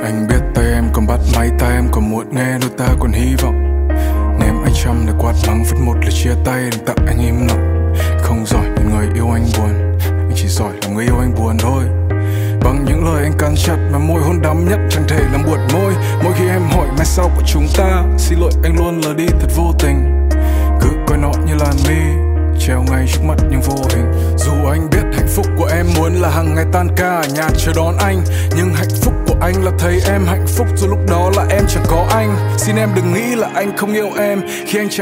Anh biết tay em còn bắt máy, tay em còn muốn nghe, đôi ta còn hy vọng. Ném anh trăm lời quát mắng, vứt một lời chia tay, đừng tặng anh im lặng. Không giỏi nhìn người yêu anh buồn, anh chỉ giỏi làm người yêu anh buồn thôi. Bằng những lời anh cắn chặt và môi hôn đắm nhất chẳng thể làm buột môi. Mỗi khi em hỏi mai sau của chúng ta, xin lỗi anh luôn lờ đi thật vô tình. Cứ coi nó như làn mi treo ngay trước mắt nhưng vô hình. Dù anh biết hạnh phúc của em muốn là hàng ngày tan ca ở nhà chờ đón anh, nhưng hạnh phúc của anh là thấy em hạnh phúc dù lúc đó là em chẳng có anh. Xin em đừng nghĩ là anh không yêu em khi anh chẳng